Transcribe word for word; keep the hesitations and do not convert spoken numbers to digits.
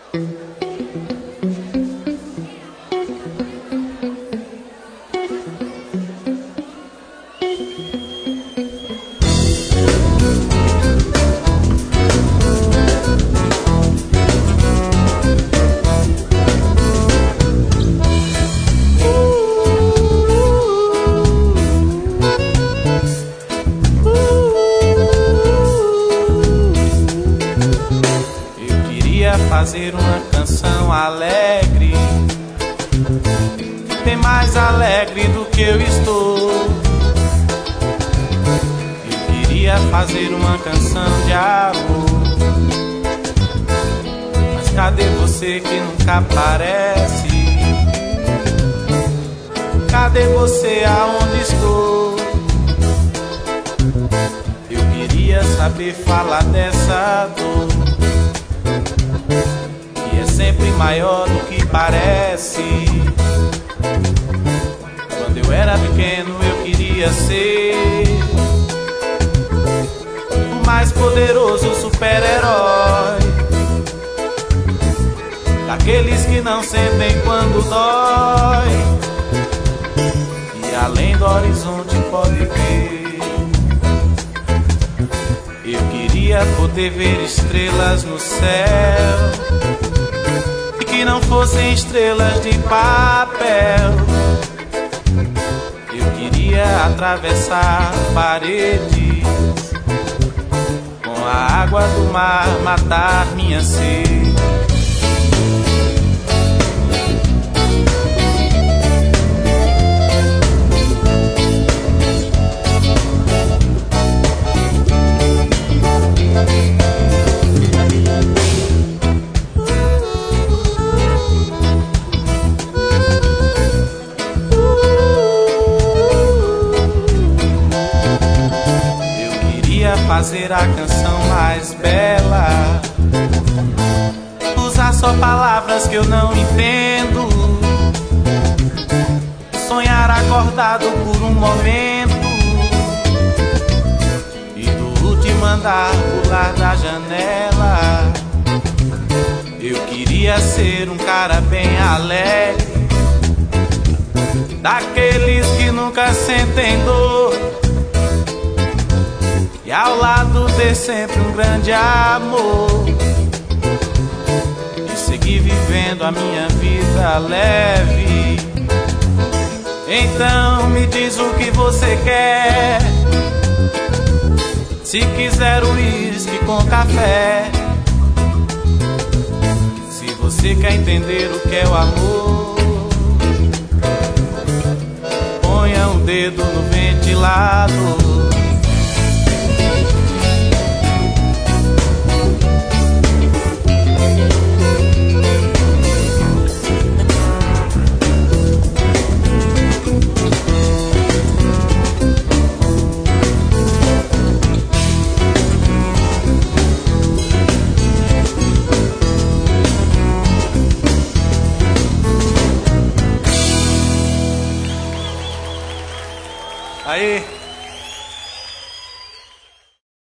Fazer uma canção alegre, bem mais alegre do que eu estou. Eu queria fazer uma canção de amor, mas cadê você que nunca aparece? Cadê você aonde estou? Eu queria saber falar dessa dor, sempre maior do que parece. Quando eu era pequeno eu queria ser o mais poderoso super-herói, daqueles que não sentem quando dói, e além do horizonte pode ver. Eu queria poder ver estrelas no céu, que não fossem estrelas de papel. Eu queria atravessar paredes, com a água do mar matar minha sede. Fazer a canção mais bela, usar só palavras que eu não entendo, sonhar acordado por um momento e do último andar pular da janela. Eu queria ser um cara bem alegre, daqueles que nunca sentem dor, e ao lado ter sempre um grande amor, e seguir vivendo a minha vida leve. Então me diz o que você quer, se quiser uísque com café, se você quer entender o que é o amor, ponha um dedo no ventilador. Aí